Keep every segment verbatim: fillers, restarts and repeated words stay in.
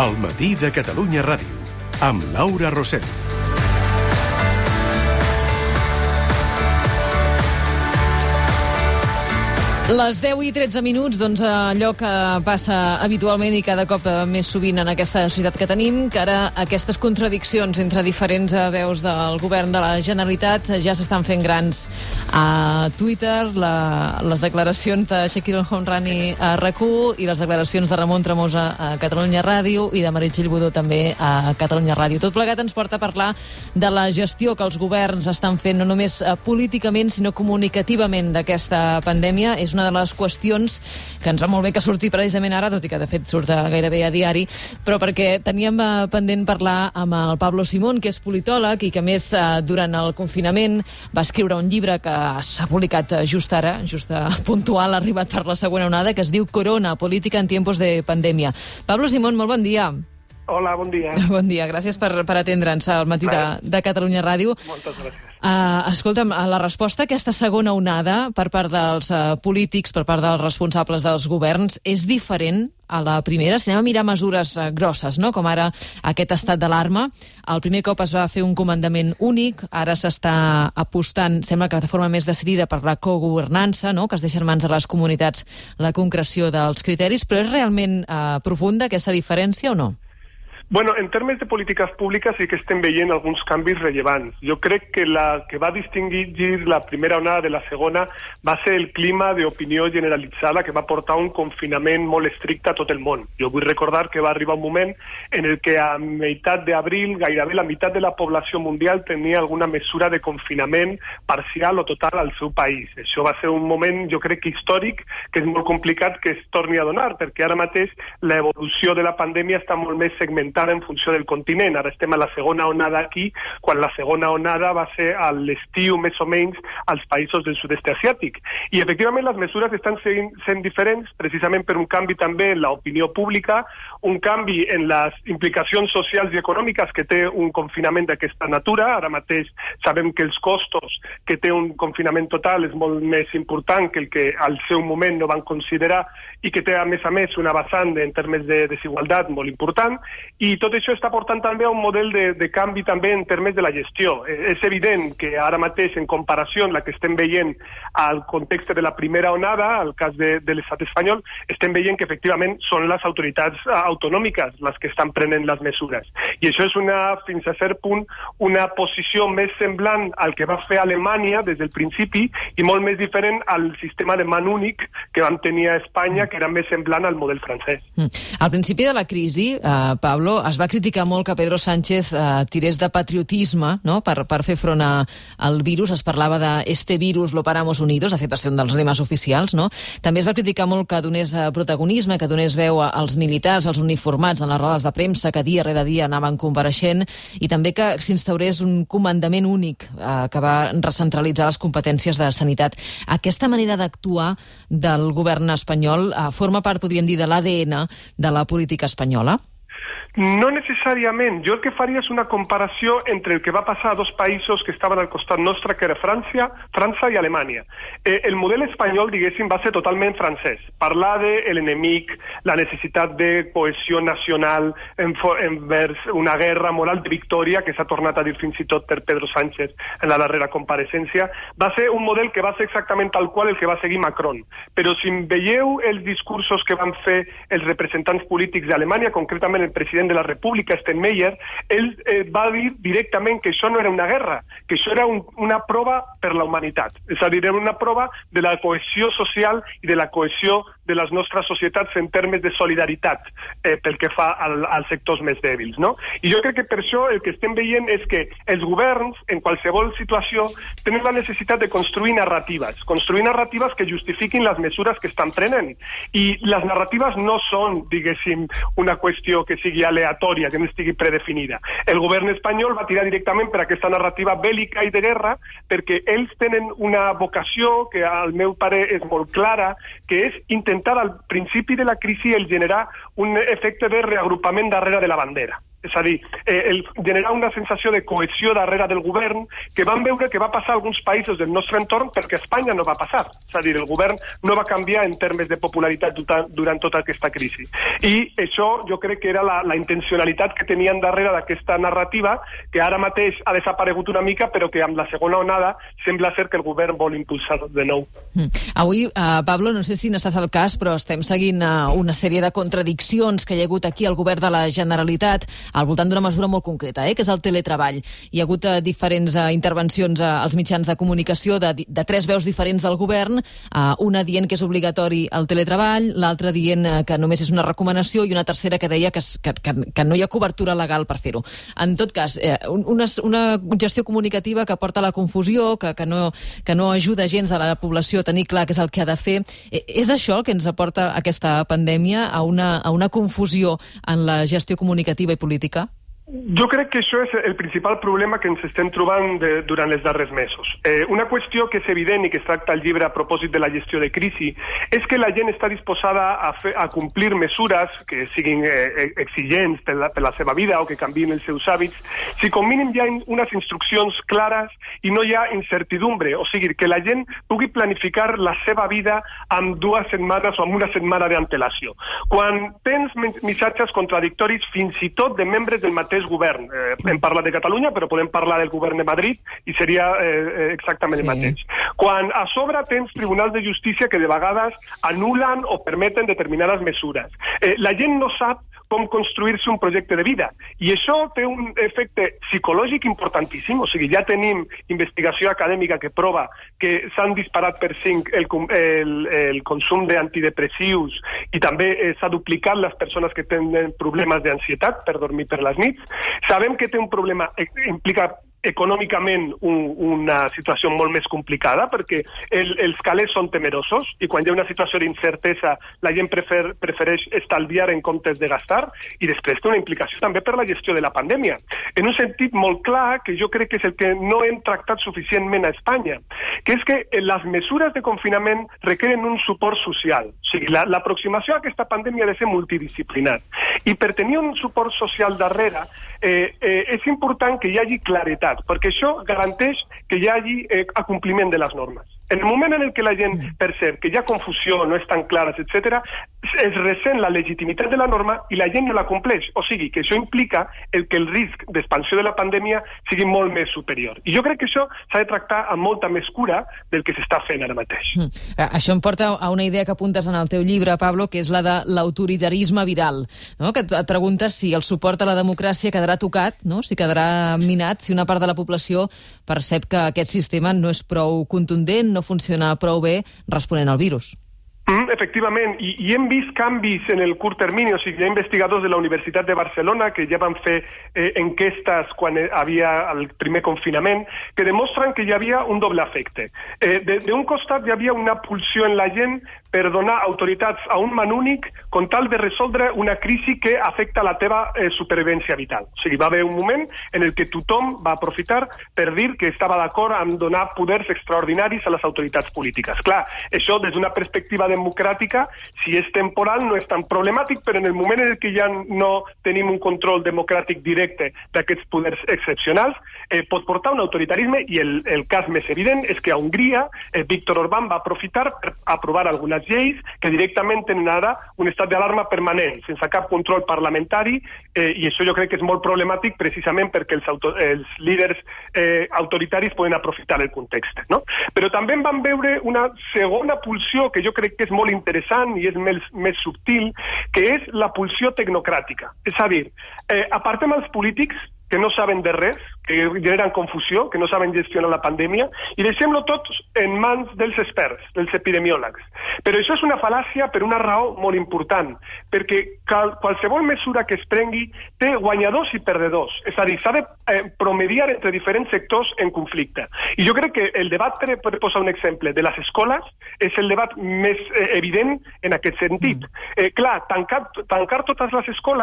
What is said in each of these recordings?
Al matí de Catalunya Ràdio, amb Laura Rosell. Les deu i tretze minuts, doncs allò que passa habitualment i cada cop més sovint en aquesta societat que tenim, que ara aquestes contradiccions entre diferents veus del govern de la Generalitat ja s'estan fent grans a Twitter, la, les declaracions de Shakir El Homrani a R A C U i les declaracions de Ramon Tremosa a Catalunya Ràdio i de Meritxell Budó també a Catalunya Ràdio. Tot plegat ens porta a parlar de la gestió que els governs estan fent no només políticament sinó comunicativament d'aquesta pandèmia. És una de les qüestions que ens va molt bé que surti precisament ara, tot i que de fet surt gairebé a diari, però perquè teníem pendent parlar amb el Pablo Simón, que és politòleg i que a més durant el confinament va escriure un llibre que s'ha publicat just ara, just puntual, ha arribat per la segona onada, que es diu Corona, política en tiempos de pandèmia. Pablo Simón, molt bon dia. Hola, bon dia. Bon dia, gràcies per, per atendre'ns al matí de, de Catalunya Ràdio. Moltes gràcies. Uh, escolta'm, la resposta a aquesta segona onada per part dels uh, polítics, per part dels responsables dels governs, és diferent a la primera. Si anem a mirar mesures uh, grosses, no? Com ara aquest estat d'alarma, el primer cop es va fer un comandament únic, ara s'està apostant, sembla que de forma més decidida, per la cogovernança, no? Que es deixa en mans de les comunitats la concreció dels criteris, però és realment uh, profunda aquesta diferència o no? Bueno, en termes de polítiques públiques sí que estem veient alguns canvis rellevants. Jo crec que la que va distingir la primera onada de la segona va ser el clima d'opinió generalitzada que va portar un confinament molt estricte a tot el món. Jo vull recordar que va arribar un moment en el que a meitat d'abril gairebé la meitat de la població mundial tenia alguna mesura de confinament parcial o total al seu país. Això va ser un moment, jo crec, històric, que és molt complicat que es torni a donar, perquè ara mateix l'evolució de la pandèmia està molt més segmentada en funció del continent. Ara estem a la segona onada aquí, quan la segona onada va ser a l'estiu més o menys als països del sud-est asiàtic. I efectivament les mesures estan sent, sent diferents precisament per un canvi també en l'opinió pública, un canvi en les implicacions socials i econòmiques que té un confinament d'aquesta natura. Ara mateix sabem que els costos que té un confinament total és molt més important que el que al seu moment no van considerar i que té a més a més una vessant en termes de desigualtat molt important. I tot això està portant també a un model de, de canvi també en termes de la gestió. És evident que ara mateix, en comparació amb la que estem veient al context de la primera onada, al cas de, de l'estat espanyol, estem veient que efectivament són les autoritats autonòmiques les que estan prenent les mesures. I això és una, fins a cert punt, una posició més semblant al que va fer Alemanya des del principi i molt més diferent al sistema de man únic que vam tenir a Espanya, que era més semblant al model francès. Mm. Al principi de la crisi, eh, Pablo, es va criticar molt que Pedro Sánchez eh, tirés de patriotisme, no? per, per fer front a, al virus. Es parlava de este virus lo paramos unidos, de fet va ser un dels lemes oficials, no? També es va criticar molt que donés eh, protagonisme, que donés veu als militars, als uniformats en les rodes de premsa, que dia rere dia anaven compareixent, i també que s'instaurés un comandament únic eh, que va recentralitzar les competències de sanitat. Aquesta manera d'actuar del govern espanyol eh, forma part, podríem dir, de l'A D N de la política espanyola? No necessàriament. Jo el que faria és una comparació entre el que va passar a dos països que estaven al costat nostre, que era França, França i Alemanya. Eh, el model espanyol, diguéssim, va ser totalment francès. Parlar de l'enemic, la necessitat de cohesió nacional envers una guerra moral de victòria, que s'ha tornat a dir fins i tot per Pedro Sánchez en la darrera compareixença, va ser un model que va ser exactament tal qual el que va seguir Macron. Però si veieu els discursos que van fer els representants polítics d'Alemanya, concretament el president de la República, Steinmeier, ell eh, va dir directament que això no era una guerra, que això era un, una prova per la humanitat. És a dir, era una prova de la cohesió social i de la cohesió de les nostres societats en termes de solidaritat eh, pel que fa al, als sectors més dèbils, no? I jo crec que per això el que estem veient és que els governs, en qualsevol situació, tenen la necessitat de construir narratives, construir narratives que justifiquin les mesures que estan prenent. I les narratives no són, diguéssim, una qüestió que sigui aleatòria, que no estigui predefinida. El govern espanyol va tirar directament per aquesta narrativa bèl·lica i de guerra perquè ells tenen una vocació que al meu parer és molt clara, que és intentar al principi de la crisi el generar un efecte de reagrupament darrere de la bandera. És a dir, eh, el generar una sensació de cohesió darrere del govern que vam veure que va passar a alguns països del nostre entorn perquè a Espanya no va passar. És a dir, el govern no va canviar en termes de popularitat durant, durant tota aquesta crisi. I això jo crec que era la, la intencionalitat que tenien darrere d'aquesta narrativa, que ara mateix ha desaparegut una mica, però que amb la segona onada sembla ser que el govern vol impulsar de nou. Mm. Avui, uh, Pablo, no sé si n'estàs al cas, però estem seguint uh, una sèrie de contradiccions que hi ha hagut aquí al govern de la Generalitat al voltant d'una mesura molt concreta, eh, que és el teletreball. Hi ha hagut uh, diferents uh, intervencions uh, als mitjans de comunicació de, de tres veus diferents del govern, uh, una dient que és obligatori el teletreball, l'altra dient uh, que només és una recomanació i una tercera que deia que, que, que, que no hi ha cobertura legal per fer-ho. En tot cas, eh, una, una gestió comunicativa que porta a la confusió, que, que, no, que no ajuda gens de la població a tenir clar què és el que ha de fer. Eh, és això el que ens aporta aquesta pandèmia, a una, a una confusió en la gestió comunicativa i política? Jo crec que això és el principal problema que ens estem trobant de, durant els darrers mesos. Eh, una qüestió que és evident i que es tracta al llibre a propòsit de la gestió de crisi és que la gent està disposada a, fer, a complir mesures que siguin eh, exigents per la, per la seva vida o que canvien els seus hàbits, si com mínim hi ha unes instruccions clares i no hi ha incertidumbre, o sigui, que la gent pugui planificar la seva vida amb dues setmanes o amb una setmana d'antelació. Quan tens missatges contradictoris fins i tot de membres del mateix govern. Eh, hem parlat de Catalunya, però podem parlar del govern de Madrid i seria eh, exactament sí. el mateix. Quan a sobre tens tribunals de justícia que de vegades anulen o permeten determinades mesures. Eh, la gent no sap com construir-se un projecte de vida. I això té un efecte psicològic importantíssim, o sigui, ja tenim investigació acadèmica que prova que s'han disparat per cinc el, el, el consum d'antidepressius i també eh, s'ha duplicat les persones que tenen problemes d'ansietat per dormir per les nits. Sabem que té un problema, implica econòmicament un, una situació molt més complicada perquè el, els calés són temerosos i quan hi ha una situació d'incertesa la gent prefer, prefereix estalviar en comptes de gastar i després té una implicació també per la gestió de la pandèmia. En un sentit molt clar que jo crec que és el que no hem tractat suficientment a Espanya, que és que les mesures de confinament requeren un suport social. O sigui, la, l'aproximació a aquesta pandèmia ha de ser multidisciplinar i per tenir un suport social darrere eh, eh, és important que hi hagi claretat, perquè això garanteix que hi hagi eh, acompliment de les normes. En el moment en el que la gent percep que hi ha confusió, no estan clares, etcètera, es ressent la legitimitat de la norma i la gent no la compleix. O sigui, que això implica el que el risc d'expansió de la pandèmia sigui molt més superior. I jo crec que això s'ha de tractar amb molta més cura del que s'està fent ara mateix. Mm. Això em porta a una idea que apuntes en el teu llibre, Pablo, que és la de l'autoritarisme viral, no? Que et preguntes si el suport a la democràcia quedarà tocat, no? Si quedarà minat, si una part de la població percep que aquest sistema no és prou contundent, no funciona prou bé responent al virus. Mm, efectivament, I, i hem vist canvis en el curt termini, o sigui, hi ha investigadors de la Universitat de Barcelona que ja van fer eh, enquestes quan havia el primer confinament, que demostren que hi havia un doble efecte. Eh, D'un costat hi havia una pulsió en la gent per donar autoritats a un man únic con tal de resoldre una crisi que afecta la teva eh, supervivència vital. O sigui, va haver un moment en el que tothom va aprofitar per dir que estava d'acord amb donar poders extraordinaris a les autoritats polítiques. Clar, això des d'una perspectiva democràtica, si és temporal no és tan problemàtic, però en el moment en el que ja no tenim un control democràtic directe d'aquests poders excepcionals, eh, pot portar un autoritarisme i el, el cas més evident és que a Hongria eh, Víctor Orbán va aprofitar per aprovar algunes lleis que directament tenen ara un estat d'alarma permanent, sense cap control parlamentari, eh, i això jo crec que és molt problemàtic precisament perquè els, auto, els líders eh, autoritaris poden aprofitar el context, no? Però també vam veure una segona pulsió que jo crec que és molt interessant i és més, més subtil, que és la pulsió tecnocràtica. És a dir, eh, apartem els polítics que no saben de res, que generen confusió, que no saben gestionar la pandèmia, i deixem-lo tot en mans dels experts, dels epidemiòlegs. Però això és una fal·làcia per una raó molt important, perquè cal, qualsevol mesura que es prengui té guanyadors i perdedors. És a dir, s'ha de eh, promediar entre diferents sectors en conflicte. I jo crec que el debat, per, per posar un exemple, de les escoles és el debat més eh, evident en aquest sentit. Eh, clar, tancar, tancar totes les escoles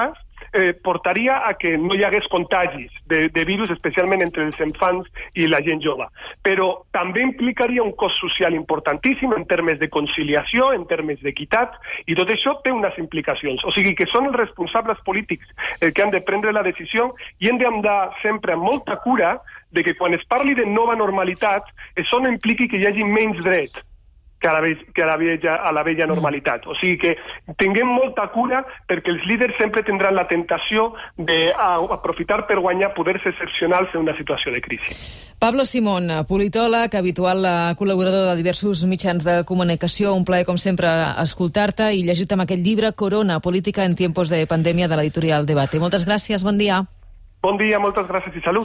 eh, portaria a que no hi hagués contagis de, de virus, especialment entre els infants i la gent jove. Però també implicaria un cost social importantíssim en termes de conciliació, en termes d'equitat, i tot això té unes implicacions. O sigui que són els responsables polítics els que han de prendre la decisió i hem d'andar sempre amb molta cura de que quan es parli de nova normalitat, això no impliqui que hi hagi menys dret que a la, ve que a la, vella, a la vella normalitat. O sigui que tinguem molta cura perquè els líders sempre tindran la tentació d'aprofitar per guanyar poders excepcionals en una situació de crisi. Pablo Simón, politòleg, habitual col·laborador de diversos mitjans de comunicació, un plaer com sempre escoltar-te i llegir-te amb aquest llibre Corona, política en tiempos de pandèmia de l'editorial Debate. Moltes gràcies, bon dia. Bon dia, moltes gràcies i salut.